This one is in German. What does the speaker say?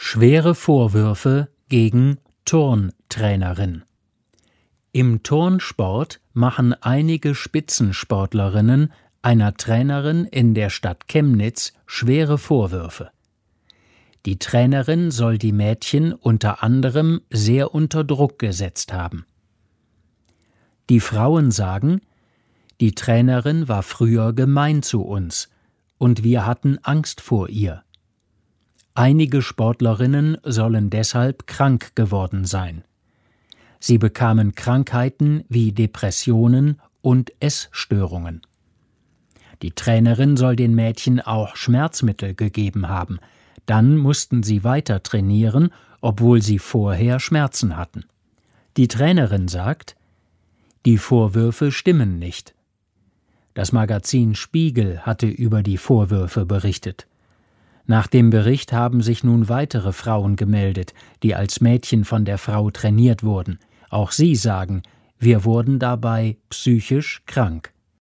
Schwere Vorwürfe gegen Turntrainerin. Im Turnsport machen einige Spitzensportlerinnen einer Trainerin in der Stadt Chemnitz schwere Vorwürfe. Die Trainerin soll die Mädchen unter anderem sehr unter Druck gesetzt haben. Die Frauen sagen, die Trainerin war früher gemein zu uns und wir hatten Angst vor ihr. Einige Sportlerinnen sollen deshalb krank geworden sein. Sie bekamen Krankheiten wie Depressionen und Essstörungen. Die Trainerin soll den Mädchen auch Schmerzmittel gegeben haben. Dann mussten sie weiter trainieren, obwohl sie vorher Schmerzen hatten. Die Trainerin sagt, die Vorwürfe stimmen nicht. Das Magazin Spiegel hatte über die Vorwürfe berichtet. Nach dem Bericht haben sich nun weitere Frauen gemeldet, die als Mädchen von der Frau trainiert wurden. Auch sie sagen, wir wurden dabei psychisch krank.